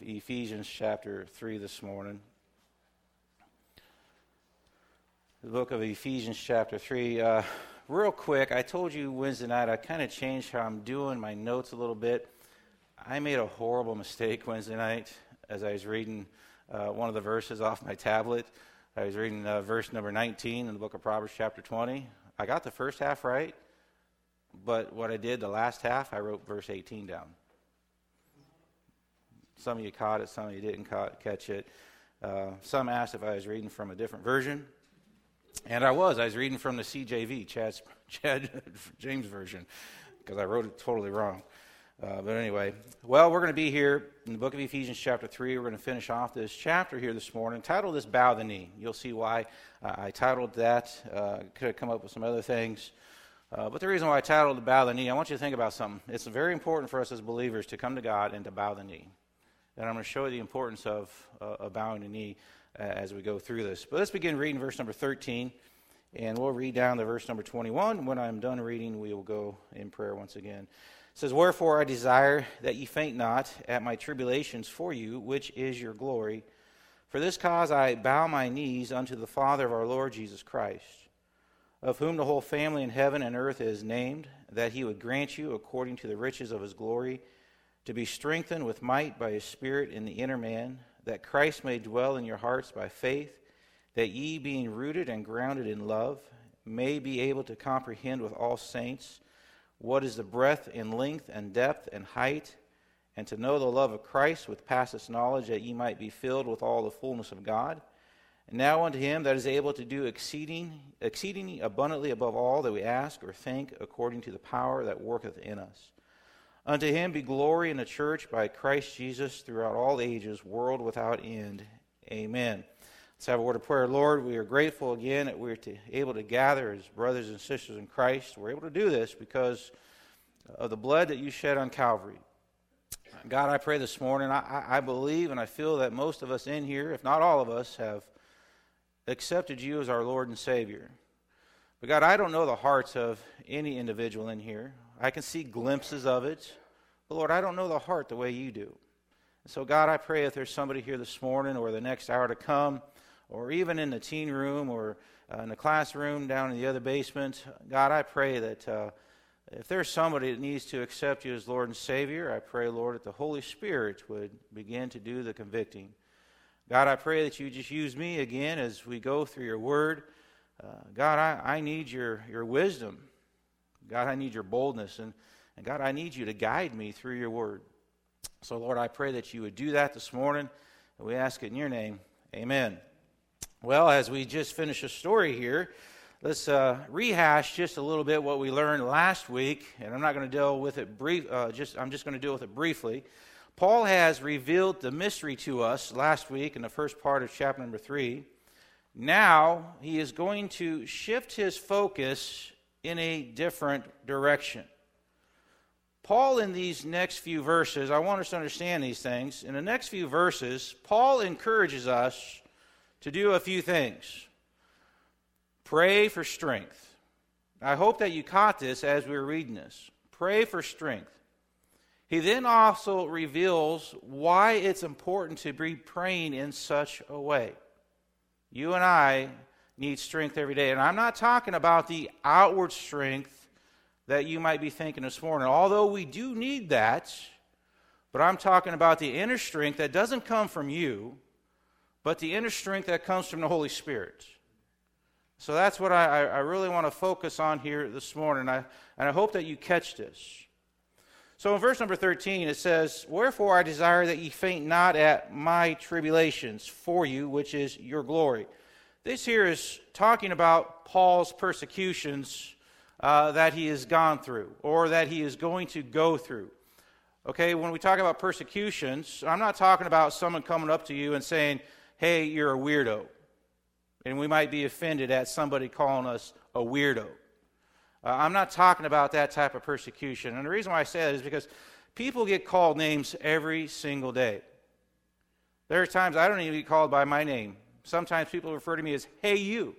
Ephesians chapter 3 this morning. The book of Ephesians chapter 3. Real quick, I told you Wednesday night I kind of changed how I'm doing my notes a little bit. I made a horrible mistake Wednesday night as I was reading one of the verses off my tablet. I was reading verse number 19 in the book of Proverbs chapter 20. I got the first half right, but what I did, the last half, I wrote verse 18 down. Some of you caught it, some of you didn't catch it. Some asked if I was reading from a different version. And I was reading from the CJV, Chad James version, because I wrote it totally wrong. But anyway, well, we're going to be here in the book of Ephesians chapter 3. We're going to finish off this chapter here this morning. Titled this, Bow the Knee. You'll see why I titled that. Could have come up with some other things. But the reason why I titled it Bow the Knee, I want you to think about something. It's very important for us as believers to come to God and to bow the knee. And I'm going to show you the importance of bowing the knee as we go through this. But let's begin reading verse number 13, and we'll read down to verse number 21. When I'm done reading, we will go in prayer once again. It says, Wherefore I desire that ye faint not at my tribulations for you, which is your glory. For this cause I bow my knees unto the Father of our Lord Jesus Christ, of whom the whole family in heaven and earth is named, that he would grant you, according to the riches of his glory, to be strengthened with might by his Spirit in the inner man, that Christ may dwell in your hearts by faith, that ye, being rooted and grounded in love, may be able to comprehend with all saints what is the breadth and length and depth and height, and to know the love of Christ which passeth knowledge, that ye might be filled with all the fullness of God. And now unto him that is able to do exceeding abundantly above all that we ask or think, according to the power that worketh in us. Unto him be glory in the church by Christ Jesus throughout all ages, world without end. Amen. Let's have a word of prayer. Lord, we are grateful again that we're able to gather as brothers and sisters in Christ. We're able to do this because of the blood that you shed on Calvary. God, I pray this morning, I believe and I feel that most of us in here, if not all of us, have accepted you as our Lord and Savior. But God, I don't know the hearts of any individual in here. I can see glimpses of it. But Lord, I don't know the heart the way you do. And so God, I pray if there's somebody here this morning or the next hour to come, or even in the teen room or in the classroom down in the other basement, God, I pray that if there's somebody that needs to accept you as Lord and Savior, I pray, Lord, that the Holy Spirit would begin to do the convicting. God, I pray that you just use me again as we go through your word. God, I need your wisdom. God, I need your boldness. And God, I need you to guide me through your word. So, Lord, I pray that you would do that this morning. And we ask it in your name. Amen. Well, as we just finished a story here, let's rehash just a little bit what we learned last week. And I'm not going to deal with it I'm just going to deal with it briefly. Paul has revealed the mystery to us last week in the first part of chapter number 3. Now, he is going to shift his focus in a different direction. Paul, in these next few verses, I want us to understand these things. In the next few verses, Paul encourages us to do a few things. Pray for strength. I hope that you caught this as we were reading this. Pray for strength. He then also reveals why it's important to be praying in such a way. You and I need strength every day. And I'm not talking about the outward strength that you might be thinking this morning, although we do need that. But I'm talking about the inner strength that doesn't come from you, but the inner strength that comes from the Holy Spirit. So that's what I really want to focus on here this morning. And I hope that you catch this. So in verse number 13 it says, Wherefore I desire that ye faint not at my tribulations for you, which is your glory. This here is talking about Paul's persecutions that he has gone through, or that he is going to go through. Okay, when we talk about persecutions, I'm not talking about someone coming up to you and saying, hey, you're a weirdo. And we might be offended at somebody calling us a weirdo. I'm not talking about that type of persecution. And the reason why I say that is because people get called names every single day. There are times I don't even get called by my name. Sometimes people refer to me as, hey, you.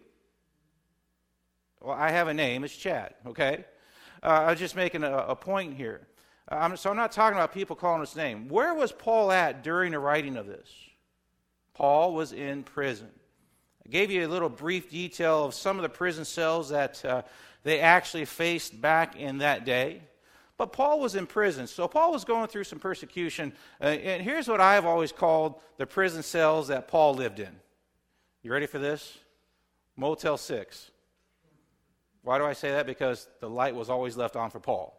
Well, I have a name. It's Chad, okay? I was just making a point here. So I'm not talking about people calling his name. Where was Paul at during the writing of this? Paul was in prison. I gave you a little brief detail of some of the prison cells that they actually faced back in that day. But Paul was in prison, so Paul was going through some persecution. And here's what I've always called the prison cells that Paul lived in. You ready for this? Motel 6. Why do I say that? Because the light was always left on for Paul.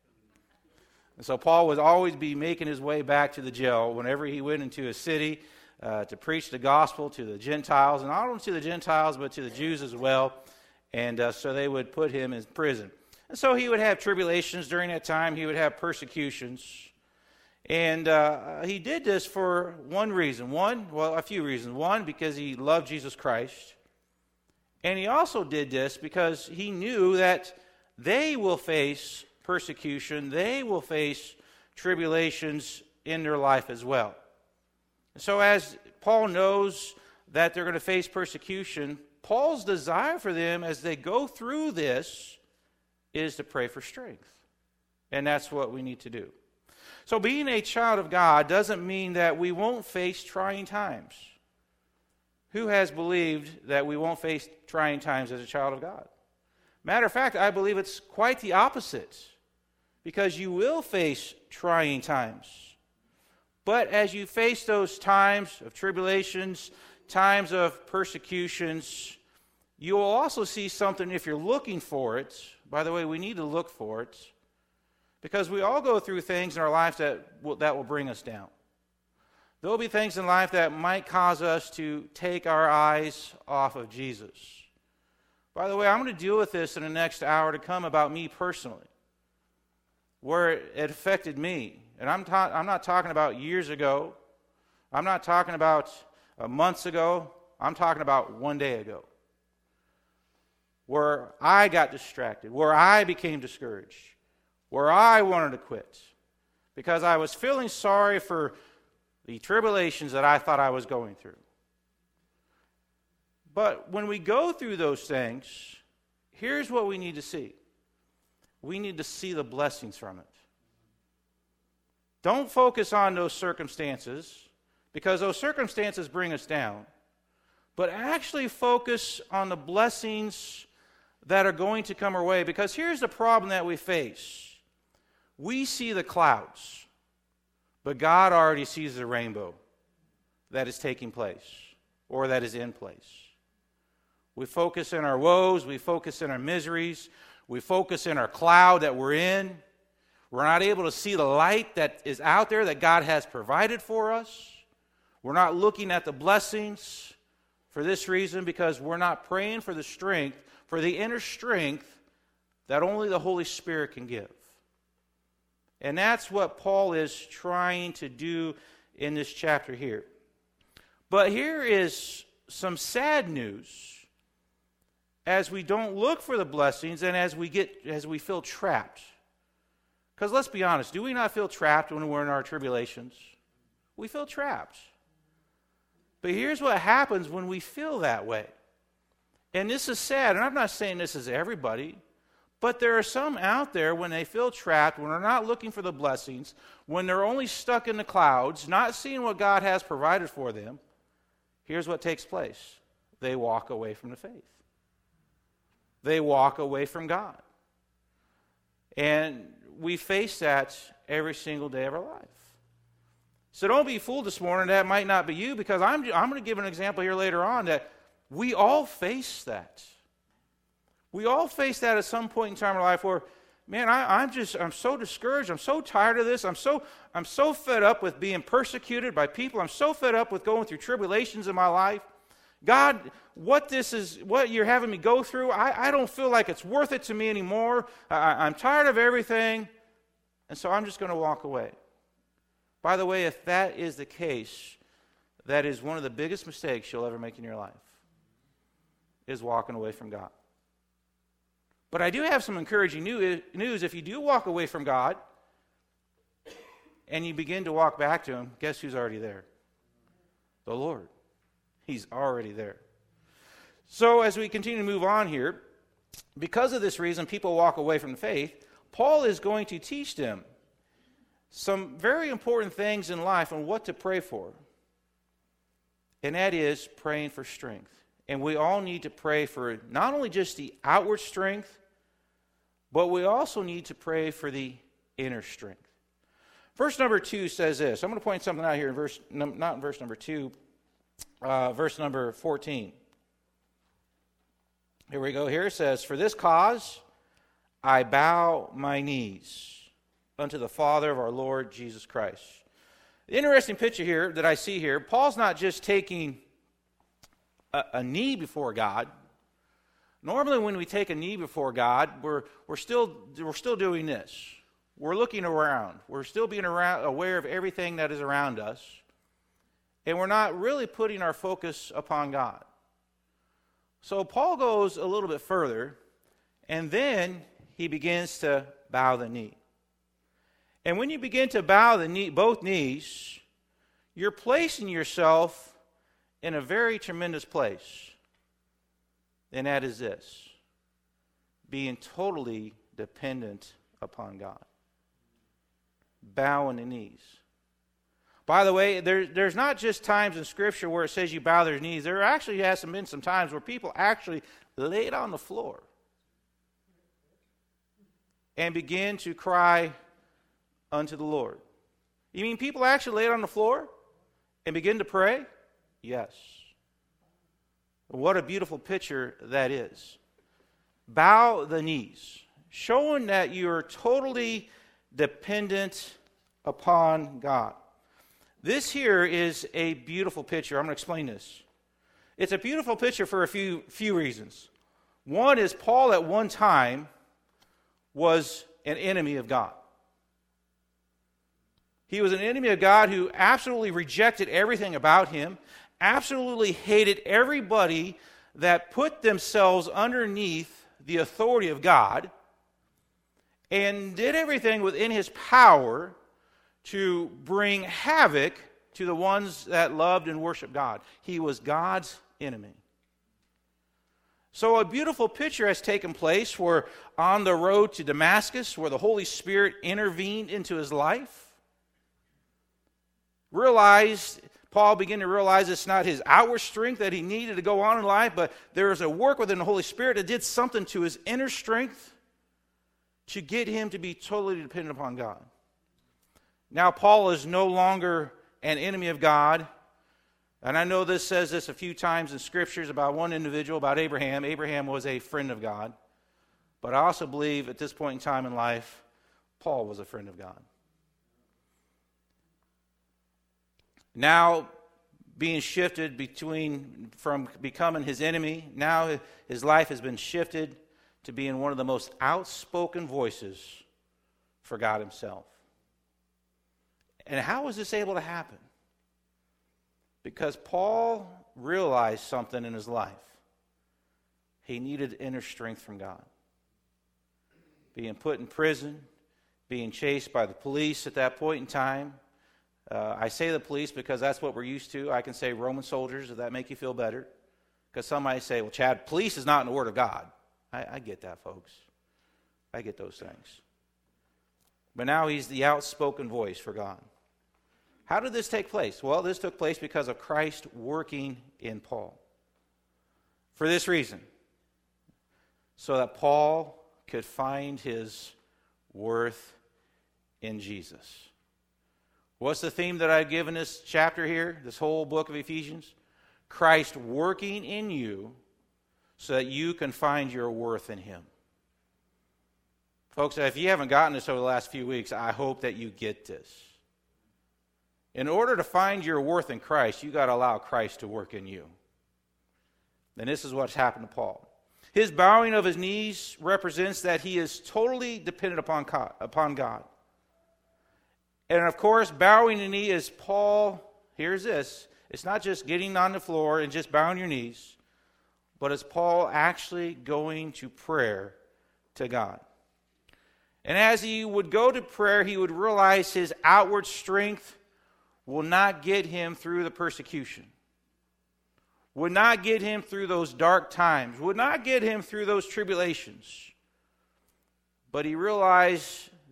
And so Paul would always be making his way back to the jail whenever he went into a city to preach the gospel to the Gentiles, and not only to the Gentiles, but to the Jews as well. And so they would put him in prison. And so he would have tribulations during that time. He would have persecutions. And he did this for one reason. A few reasons. One, because he loved Jesus Christ. And he also did this because he knew that they will face persecution. They will face tribulations in their life as well. So as Paul knows that they're going to face persecution, Paul's desire for them as they go through this is to pray for strength. And that's what we need to do. So being a child of God doesn't mean that we won't face trying times. Who has believed that we won't face trying times as a child of God? Matter of fact, I believe it's quite the opposite. Because you will face trying times. But as you face those times of tribulations, times of persecutions, you will also see something if you're looking for it. By the way, we need to look for it. Because we all go through things in our lives that will bring us down. There will be things in life that might cause us to take our eyes off of Jesus. By the way, I'm going to deal with this in the next hour to come about me personally, where it affected me. And I'm not talking about years ago. I'm not talking about months ago. I'm talking about one day ago, where I got distracted, where I became discouraged, where I wanted to quit because I was feeling sorry for the tribulations that I thought I was going through. But when we go through those things, here's what we need to see. We need to see the blessings from it. Don't focus on those circumstances, because those circumstances bring us down. But actually focus on the blessings that are going to come our way. Because here's the problem that we face. We see the clouds, but God already sees the rainbow that is taking place, or that is in place. We focus in our woes, we focus in our miseries, we focus in our cloud that we're in. We're not able to see the light that is out there that God has provided for us. We're not looking at the blessings for this reason, because we're not praying for the strength, for the inner strength that only the Holy Spirit can give. And that's what Paul is trying to do in this chapter here. But here is some sad news as we don't look for the blessings and as we feel trapped. Because let's be honest, do we not feel trapped when we're in our tribulations? We feel trapped. But here's what happens when we feel that way. And this is sad, and I'm not saying this is everybody, but there are some out there when they feel trapped, when they're not looking for the blessings, when they're only stuck in the clouds, not seeing what God has provided for them. Here's what takes place. They walk away from the faith. They walk away from God. And we face that every single day of our life. So don't be fooled this morning. That might not be you, because I'm going to give an example here later on that we all face that. We all face that at some point in time in our life where, man, I'm so discouraged. I'm so tired of this. I'm so fed up with being persecuted by people. I'm so fed up with going through tribulations in my life. God, what you're having me go through, I don't feel like it's worth it to me anymore. I'm tired of everything, and so I'm just going to walk away. By the way, if that is the case, that is one of the biggest mistakes you'll ever make in your life, is walking away from God. But I do have some encouraging news. If you do walk away from God and you begin to walk back to Him, guess who's already there? The Lord. He's already there. So as we continue to move on here, because of this reason people walk away from the faith, Paul is going to teach them some very important things in life on what to pray for. And that is praying for strength. And we all need to pray for not only just the outward strength, but we also need to pray for the inner strength. Verse number 2 says this. I'm going to point something out here in not in verse number 2, verse number 14. Here we go. Here it says, "For this cause I bow my knees unto the Father of our Lord Jesus Christ." The interesting picture here that I see here, Paul's not just taking a knee before God. Normally when we take a knee before God, we're still doing this. We're looking around. We're still being aware of everything that is around us. And we're not really putting our focus upon God. So Paul goes a little bit further, and then he begins to bow the knee. And when you begin to bow the knee, both knees, you're placing yourself in a very tremendous place. And that is this: being totally dependent upon God. Bowing the knees. By the way, there's not just times in Scripture where it says you bow their knees. There actually has been some times where people actually laid on the floor and begin to cry unto the Lord. You mean people actually laid on the floor and begin to pray? Yes. What a beautiful picture that is. Bow the knees, showing that you are totally dependent upon God. This here is a beautiful picture. I'm going to explain this. It's a beautiful picture for a few reasons. One is Paul at one time was an enemy of God. He was an enemy of God who absolutely rejected everything about him, absolutely hated everybody that put themselves underneath the authority of God, and did everything within his power to bring havoc to the ones that loved and worshiped God. He was God's enemy. So a beautiful picture has taken place where on the road to Damascus, where the Holy Spirit intervened into his life, Paul began to realize it's not his outward strength that he needed to go on in life, but there was a work within the Holy Spirit that did something to his inner strength to get him to be totally dependent upon God. Now Paul is no longer an enemy of God. And I know this says this a few times in Scriptures about one individual, about Abraham. Abraham was a friend of God. But I also believe at this point in time in life, Paul was a friend of God. Now, being shifted from becoming his enemy, now his life has been shifted to being one of the most outspoken voices for God himself. And how was this able to happen? Because Paul realized something in his life. He needed inner strength from God. Being put in prison, being chased by the police at that point in time. I say the police because that's what we're used to. I can say Roman soldiers, if that make you feel better. Because some might say, well, Chad, police is not in the Word of God. I get that, folks. I get those things. But now he's the outspoken voice for God. How did this take place? Well, this took place because of Christ working in Paul. For this reason, so that Paul could find his worth in Jesus. What's the theme that I've given this chapter here, this whole book of Ephesians? Christ working in you so that you can find your worth in him. Folks, if you haven't gotten this over the last few weeks, I hope that you get this. In order to find your worth in Christ, you've got to allow Christ to work in you. And this is what's happened to Paul. His bowing of his knees represents that he is totally dependent upon God. And of course, bowing the knee is Paul, here's this, it's not just getting on the floor and just bowing your knees, but it's Paul actually going to prayer to God. And as he would go to prayer, he would realize his outward strength will not get him through the persecution, would not get him through those dark times, would not get him through those tribulations. But he realized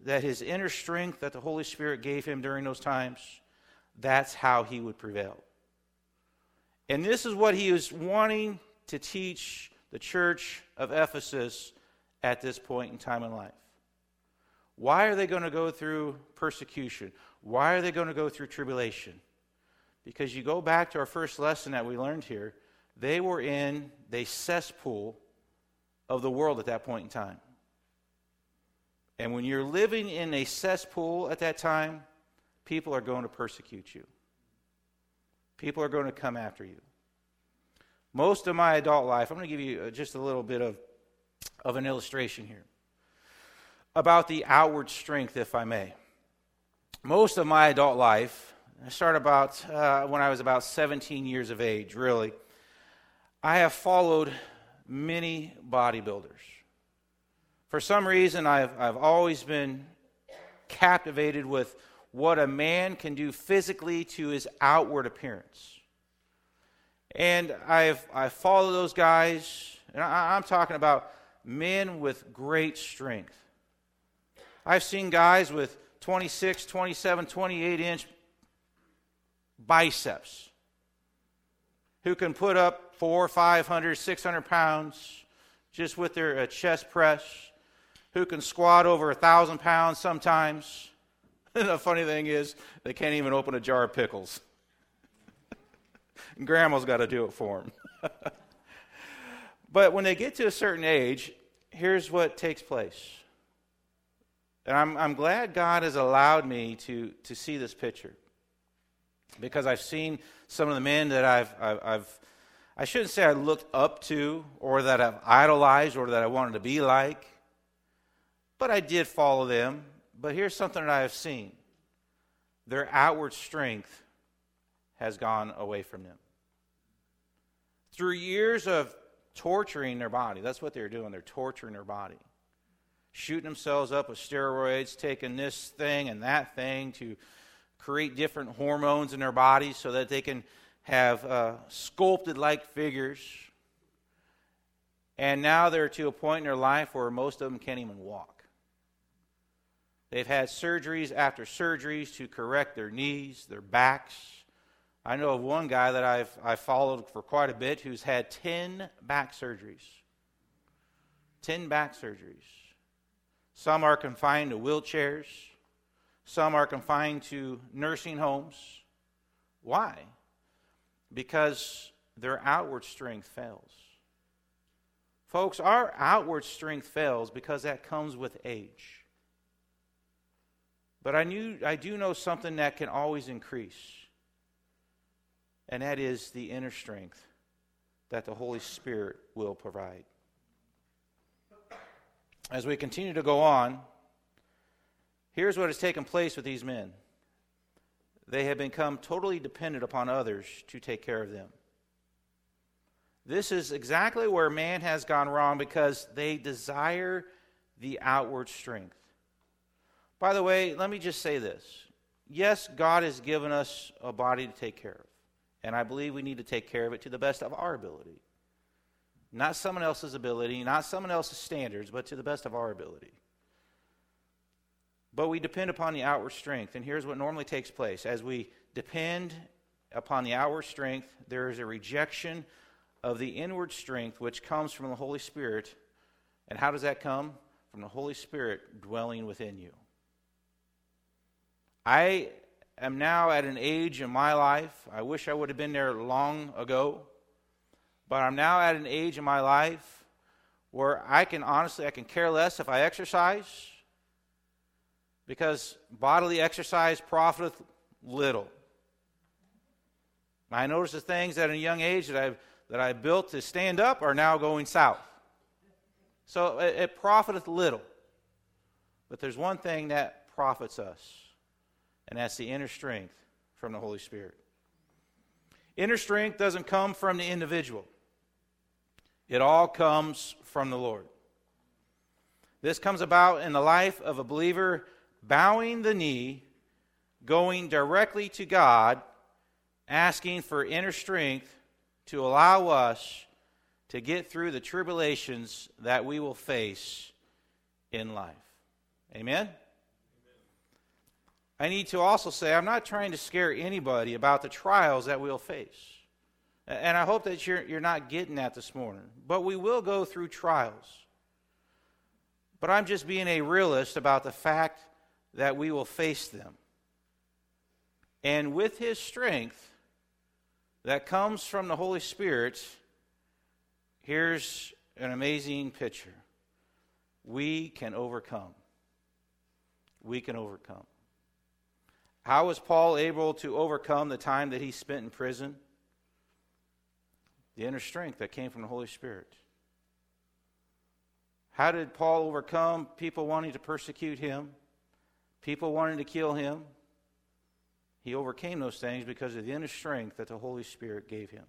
that his inner strength that the Holy Spirit gave him during those times, that's how he would prevail. And this is what he was wanting to teach the church of Ephesus at this point in time in life. Why are they going to go through persecution? Why are they going to go through tribulation? Because you go back to our first lesson that we learned here, they were in the cesspool of the world at that point in time. And when you're living in a cesspool at that time, people are going to persecute you. People are going to come after you. Most of my adult life, I'm going to give you just a little bit of an illustration here about the outward strength, if I may. Most of my adult life, I started about when I was about 17 years of age, really. I have followed many bodybuilders. For some reason, I've always been captivated with what a man can do physically to his outward appearance. And I follow those guys, and I'm talking about men with great strength. I've seen guys with 26, 27, 28-inch biceps who can put up 400, 500, 600 pounds just with their chest press, who can squat over 1,000 pounds sometimes. And the funny thing is, they can't even open a jar of pickles. And Grandma's got to do it for them. But when they get to a certain age, here's what takes place. And I'm glad God has allowed me to see this picture, because I've seen some of the men that I shouldn't say I looked up to or that I've idolized or that I wanted to be like, but I did follow them. But here's something that I have seen. Their outward strength has gone away from them. Through years of torturing their body, that's what they're doing. They're torturing their body. Shooting themselves up with steroids, taking this thing and that thing to create different hormones in their bodies so that they can have sculpted-like figures. And now they're to a point in their life where most of them can't even walk. They've had surgeries after surgeries to correct their knees, their backs. I know of one guy that I've followed for quite a bit who's had 10 back surgeries. 10 back surgeries. Some are confined to wheelchairs. Some are confined to nursing homes. Why? Because their outward strength fails. Folks, our outward strength fails because that comes with age. But I do know something that can always increase, and that is the inner strength that the Holy Spirit will provide. As we continue to go on, here's what has taken place with these men. They have become totally dependent upon others to take care of them. This is exactly where man has gone wrong, because they desire the outward strength. By the way, let me just say this. Yes, God has given us a body to take care of, and I believe we need to take care of it to the best of our ability. Not someone else's ability, not someone else's standards, but to the best of our ability. But we depend upon the outward strength, and here's what normally takes place. As we depend upon the outward strength, there is a rejection of the inward strength which comes from the Holy Spirit. And how does that come? From the Holy Spirit dwelling within you. I am now at an age in my life, I wish I would have been there long ago, but I'm now at an age in my life where I can care less if I exercise, because bodily exercise profiteth little. I notice the things at a young age that I built to stand up are now going south. So it profiteth little. But there's one thing that profits us, and that's the inner strength from the Holy Spirit. Inner strength doesn't come from the individual. It all comes from the Lord. This comes about in the life of a believer bowing the knee, going directly to God, asking for inner strength to allow us to get through the tribulations that we will face in life. Amen? I need to also say I'm not trying to scare anybody about the trials that we'll face. And I hope that you're not getting that this morning. But we will go through trials. But I'm just being a realist about the fact that we will face them. And with His strength that comes from the Holy Spirit, here's an amazing picture. We can overcome. We can overcome. How was Paul able to overcome the time that he spent in prison? The inner strength that came from the Holy Spirit. How did Paul overcome people wanting to persecute him? People wanting to kill him? He overcame those things because of the inner strength that the Holy Spirit gave him.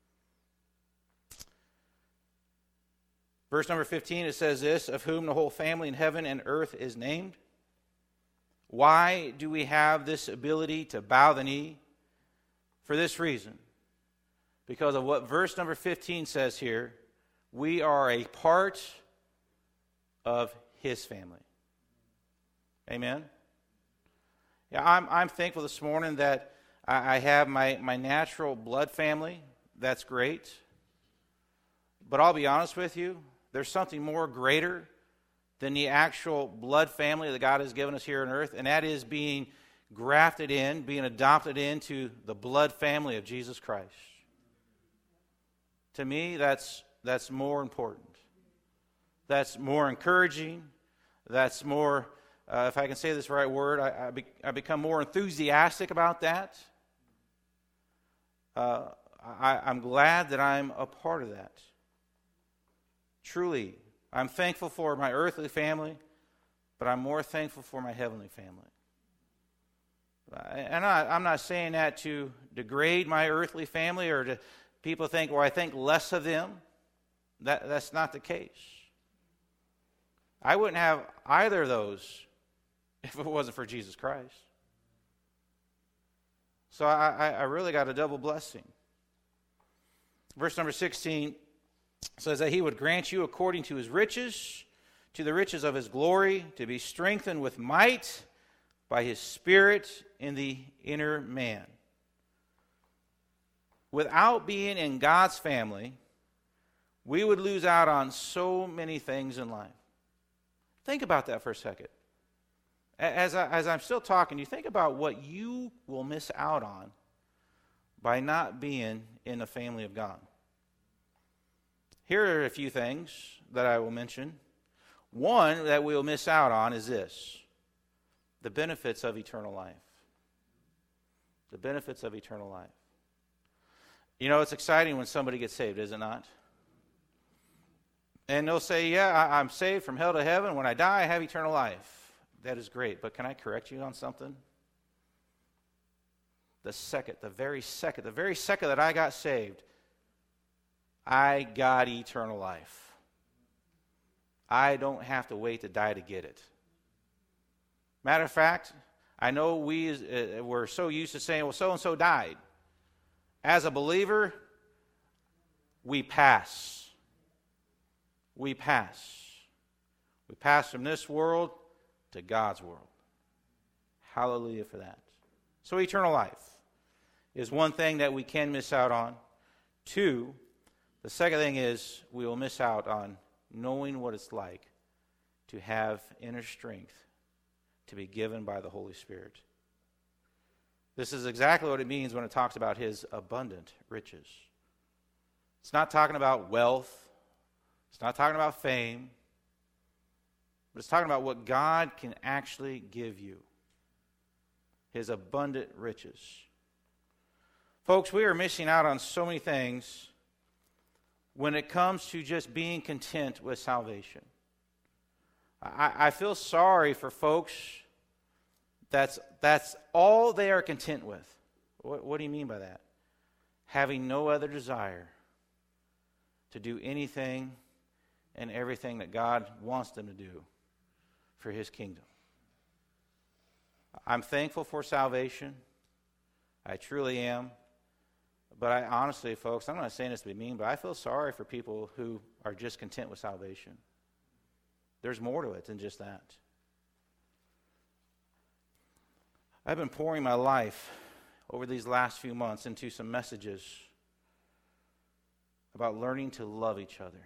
Verse number 15, it says this, of whom the whole family in heaven and earth is named. Why do we have this ability to bow the knee? For this reason. Because of what verse number 15 says here, we are a part of His family. Amen? Yeah, I'm thankful this morning that I have my natural blood family. That's great. But I'll be honest with you, there's something more greater than the actual blood family that God has given us here on earth, and that is being grafted in, being adopted into the blood family of Jesus Christ. To me, that's more important. That's more encouraging. That's more, if I can say this right word, I become more enthusiastic about that. I'm glad that I'm a part of that. Truly, I'm thankful for my earthly family, but I'm more thankful for my heavenly family. And I'm not saying that to degrade my earthly family or to people think, well, I think less of them. That's not the case. I wouldn't have either of those if it wasn't for Jesus Christ. So I really got a double blessing. Verse number 16 says that He would grant you according to His riches, to the riches of His glory, to be strengthened with might by His Spirit in the inner man. Without being in God's family, we would lose out on so many things in life. Think about that for a second. As I'm still talking, you think about what you will miss out on by not being in the family of God. Here are a few things that I will mention. One that we'll miss out on is this: the benefits of eternal life. The benefits of eternal life. You know, it's exciting when somebody gets saved, is it not? And they'll say, yeah, I'm saved from hell to heaven. When I die, I have eternal life. That is great, but can I correct you on something? The very second that I got saved, I got eternal life. I don't have to wait to die to get it. Matter of fact, I know we're so used to saying, well, so-and-so died. As a believer, we pass. We pass. We pass from this world to God's world. Hallelujah for that. So eternal life is one thing that we can miss out on. Two, the second thing is we will miss out on knowing what it's like to have inner strength to be given by the Holy Spirit. This is exactly what it means when it talks about His abundant riches. It's not talking about wealth. It's not talking about fame. But it's talking about what God can actually give you. His abundant riches. Folks, we are missing out on so many things when it comes to just being content with salvation. I feel sorry for folks that's all they are content with. What do you mean by that? Having no other desire to do anything and everything that God wants them to do for His kingdom. I'm thankful for salvation. I truly am. But I honestly, folks, I'm not saying this to be mean, but I feel sorry for people who are just content with salvation. There's more to it than just that. I've been pouring my life over these last few months into some messages about learning to love each other.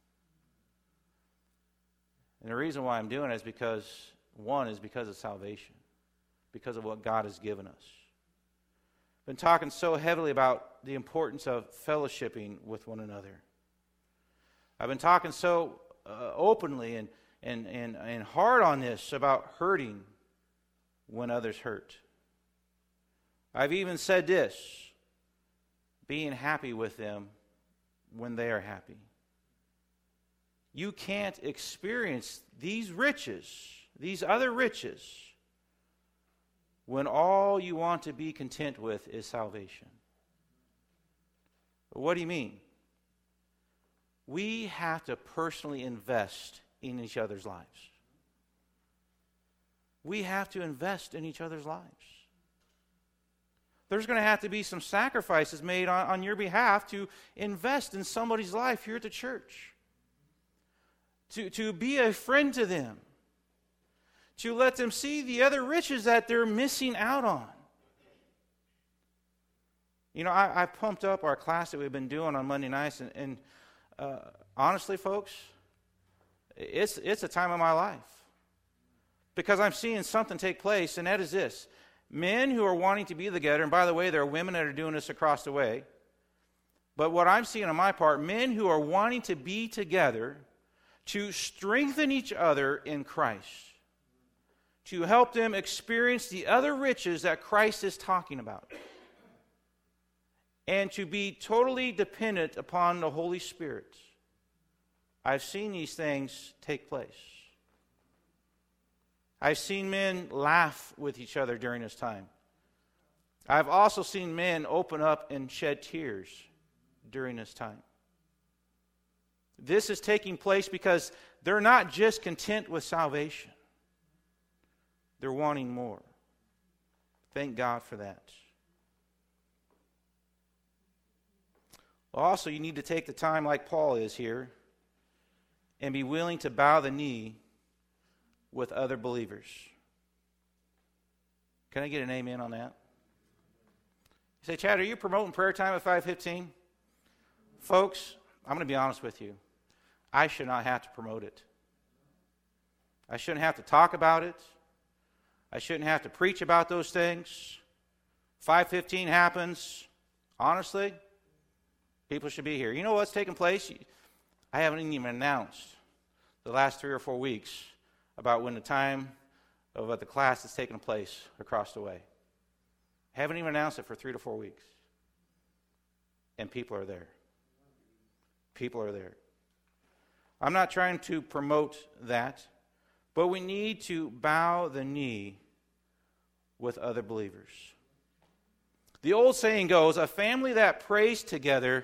And the reason why I'm doing it is because of salvation, because of what God has given us. I've been talking so heavily about the importance of fellowshipping with one another. I've been talking so openly and hard on this about hurting when others hurt. I've even said this, being happy with them when they are happy. You can't experience these riches, these other riches, when all you want to be content with is salvation. But what do you mean? We have to personally invest in each other's lives. We have to invest in each other's lives. There's going to have to be some sacrifices made on your behalf to invest in somebody's life here at the church. To be a friend to them. To let them see the other riches that they're missing out on. You know, I pumped up our class that we've been doing on Monday nights, and honestly, folks, it's a time of my life. Because I'm seeing something take place, and that is this. Men who are wanting to be together, and by the way, there are women that are doing this across the way. But what I'm seeing on my part, men who are wanting to be together to strengthen each other in Christ. To help them experience the other riches that Christ is talking about. And to be totally dependent upon the Holy Spirit. I've seen these things take place. I've seen men laugh with each other during this time. I've also seen men open up and shed tears during this time. This is taking place because they're not just content with salvation. They're wanting more. Thank God for that. Also, you need to take the time like Paul is here and be willing to bow the knee with other believers. Can I get an amen on that? You say, Chad, are you promoting prayer time at 5:15? Folks, I'm going to be honest with you. I should not have to promote it. I shouldn't have to talk about it. I shouldn't have to preach about those things. 5:15 happens. Honestly, people should be here. You know what's taking place? I haven't even announced the last 3 or 4 weeks about when the time of the class is taking place across the way. I haven't even announced it for 3 to 4 weeks. And people are there. People are there. I'm not trying to promote that, but we need to bow the knee with other believers. The old saying goes, a family that prays together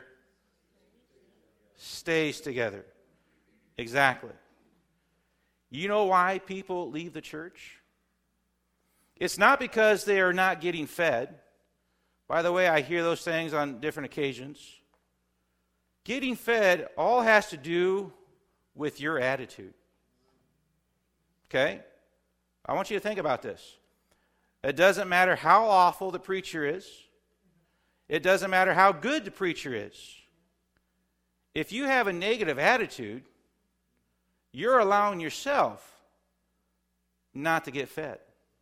stays together. Exactly. You know why people leave the church? It's not because they are not getting fed. By the way, I hear those things on different occasions. Getting fed all has to do with your attitude. Okay? I want you to think about this. It doesn't matter how awful the preacher is. It doesn't matter how good the preacher is. If you have a negative attitude, you're allowing yourself not to get fed.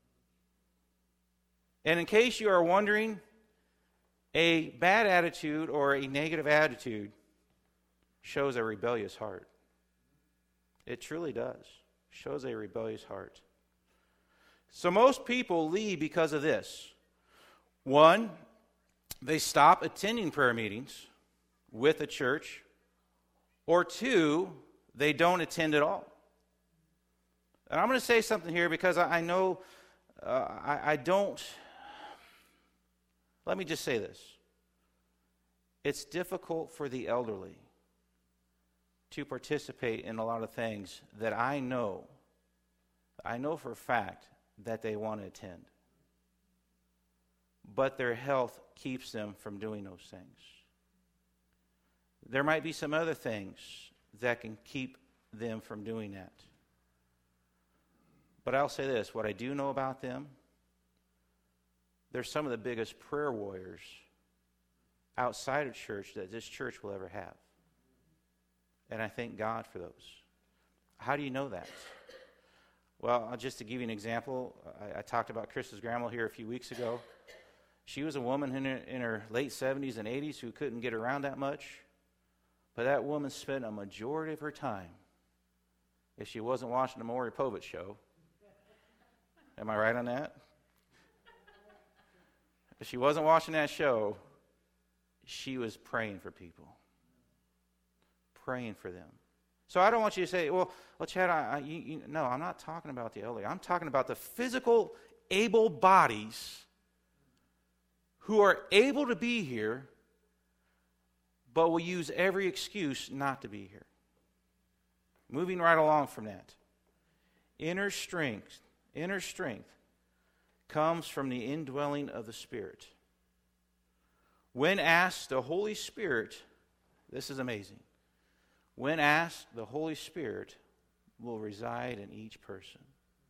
And in case you are wondering, a bad attitude or a negative attitude shows a rebellious heart. It truly does. Shows a rebellious heart. So most people leave because of this. One, they stop attending prayer meetings with a church. Or two, they don't attend at all. And I'm going to say something here because I know I don't. Let me just say this. It's difficult for the elderly to participate in a lot of things that I know for a fact that they want to attend. But their health keeps them from doing those things. There might be some other things that can keep them from doing that. But I'll say this, what I do know about them, they're some of the biggest prayer warriors outside of church that this church will ever have. And I thank God for those. How do you know that? Well, just to give you an example, I talked about Chris's grandma here a few weeks ago. She was a woman in her late 70s and 80s who couldn't get around that much. But that woman spent a majority of her time, if she wasn't watching the Maury Povich show. Am I right on that? If she wasn't watching that show, she was praying for people. Praying for them. So I don't want you to say, well Chad, no, I'm not talking about the elderly. I'm talking about the physical, able bodies who are able to be here, but will use every excuse not to be here. Moving right along from that. Inner strength comes from the indwelling of the Spirit. When asked, the Holy Spirit, this is amazing. When asked, the Holy Spirit will reside in each person.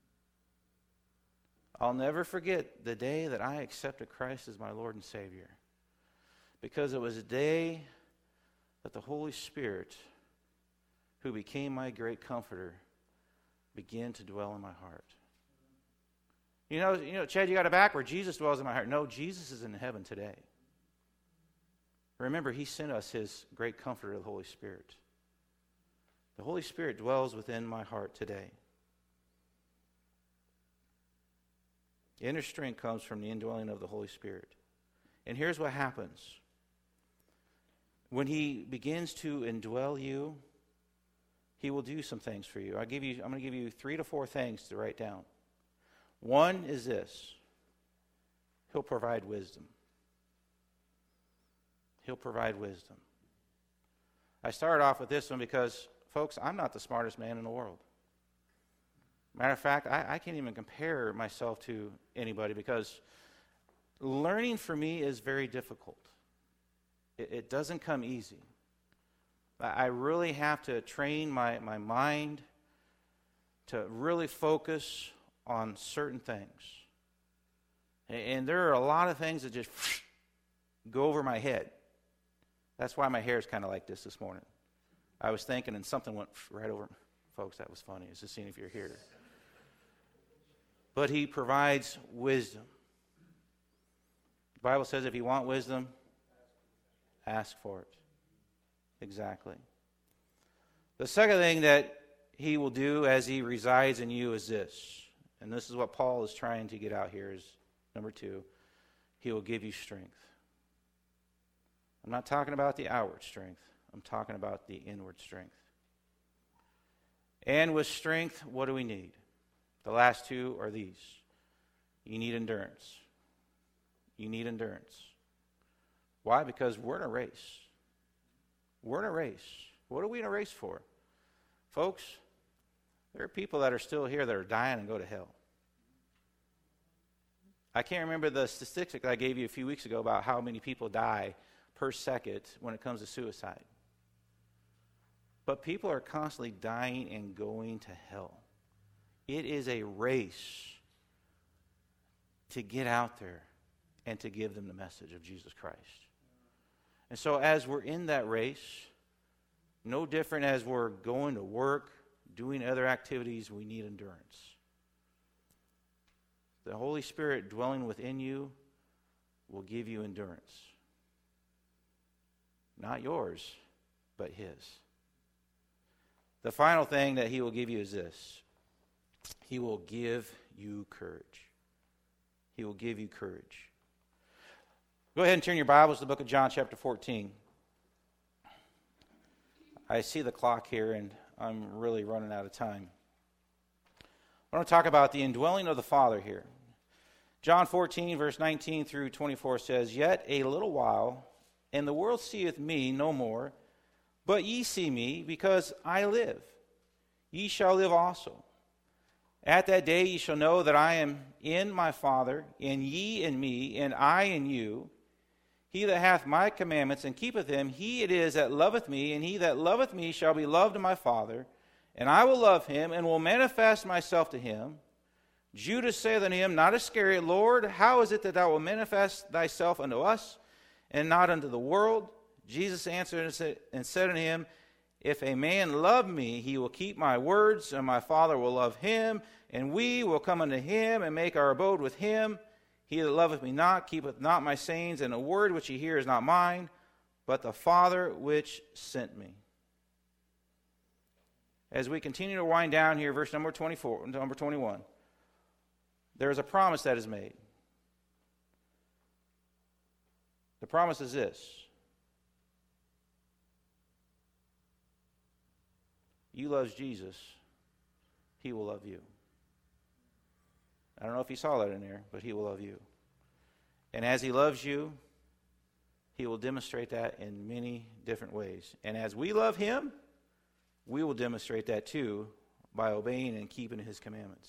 I'll never forget the day that I accepted Christ as my Lord and Savior, because it was a day that the Holy Spirit, who became my great comforter, began to dwell in my heart. You know, Chad, you got it backward. Jesus dwells in my heart. No, Jesus is in heaven today. Remember, he sent us his great comforter, the Holy Spirit. The Holy Spirit dwells within my heart today. Inner strength comes from the indwelling of the Holy Spirit. And here's what happens. When he begins to indwell you, he will do some things for you. I'm going to give you 3 to 4 things to write down. One is this. He'll provide wisdom. He'll provide wisdom. I started off with this one because, folks, I'm not the smartest man in the world. Matter of fact, I can't even compare myself to anybody because learning for me is very difficult. It doesn't come easy. I really have to train my mind to really focus on certain things. And there are a lot of things that just go over my head. That's why my hair is kind of like this morning. I was thinking and something went right over. Folks, that was funny. It's just seeing if you're here. But he provides wisdom. The Bible says if you want wisdom, ask for it. Exactly. The second thing that he will do as he resides in you is this. And this is what Paul is trying to get out here is number 2. He will give you strength. I'm not talking about the outward strength. I'm talking about the inward strength. And with strength, what do we need? The last 2 are these. You need endurance. You need endurance. Why? Because we're in a race. We're in a race. What are we in a race for? Folks, there are people that are still here that are dying and go to hell. I can't remember the statistic I gave you a few weeks ago about how many people die per second when it comes to suicide. But people are constantly dying and going to hell. It is a race to get out there and to give them the message of Jesus Christ. And so as we're in that race, no different as we're going to work, doing other activities, we need endurance. The Holy Spirit dwelling within you will give you endurance. Not yours, but his. The final thing that he will give you is this. He will give you courage. He will give you courage. Go ahead and turn your Bibles to the book of John chapter 14. I see the clock here and I'm really running out of time. I want to talk about the indwelling of the Father here. John 14 verse 19 through 24 says, Yet a little while, and the world seeth me no more, but ye see me, because I live. Ye shall live also. At that day ye shall know that I am in my Father, and ye in me, and I in you. He that hath my commandments and keepeth them, he it is that loveth me, and he that loveth me shall be loved of my Father, and I will love him, and will manifest myself to him. Judas saith unto him, not Iscariot, Lord, how is it that thou wilt manifest thyself unto us, and not unto the world? Jesus answered and said unto him, if a man love me, he will keep my words, and my Father will love him, and we will come unto him, and make our abode with him. He that loveth me not, keepeth not my sayings, and the word which ye hear is not mine, but the Father which sent me. As we continue to wind down here, verse number 21, there is a promise that is made. The promise is this. You love Jesus, he will love you. I don't know if he saw that in there, but he will love you. And as he loves you, he will demonstrate that in many different ways. And as we love him, we will demonstrate that too by obeying and keeping his commandments.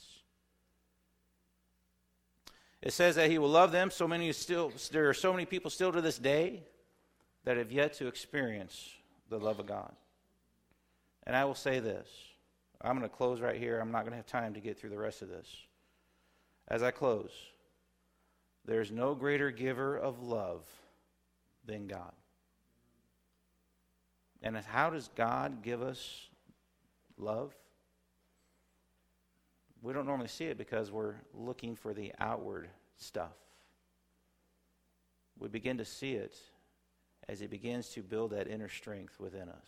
It says that he will love them. There are so many people still to this day that have yet to experience the love of God. And I will say this. I'm going to close right here. I'm not going to have time to get through the rest of this. As I close, there's no greater giver of love than God. And how does God give us love? We don't normally see it because we're looking for the outward stuff. We begin to see it as he begins to build that inner strength within us.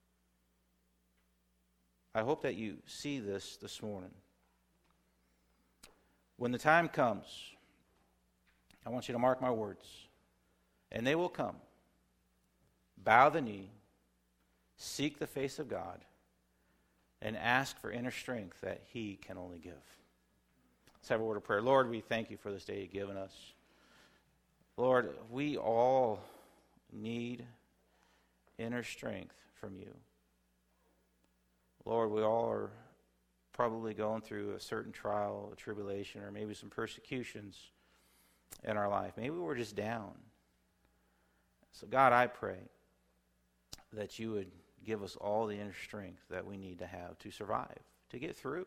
I hope that you see this morning. When the time comes, I want you to mark my words, and they will come. Bow the knee, seek the face of God, and ask for inner strength that he can only give. Let's have a word of prayer. Lord, we thank you for this day you've given us. Lord, we all need inner strength from you. Lord, we all are probably going through a certain trial, a tribulation, or maybe some persecutions in our life. Maybe we're just down. So God, I pray that you would give us all the inner strength that we need to have to survive, to get through.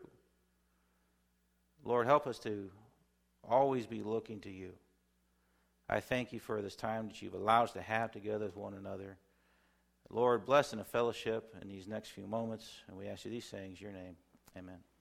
Lord, help us to always be looking to you. I thank you for this time that you've allowed us to have together with one another. Lord, bless in a fellowship in these next few moments, and we ask you these things in your name. Amen.